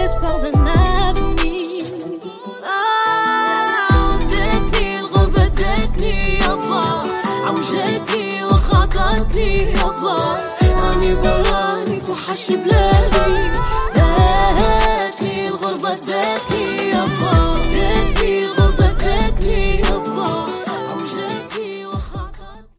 l'espoir d'un avenir. ودتني الغربة دتني يابا، عوجتني وخاطرتني يابا، راني براني توحش بلادي.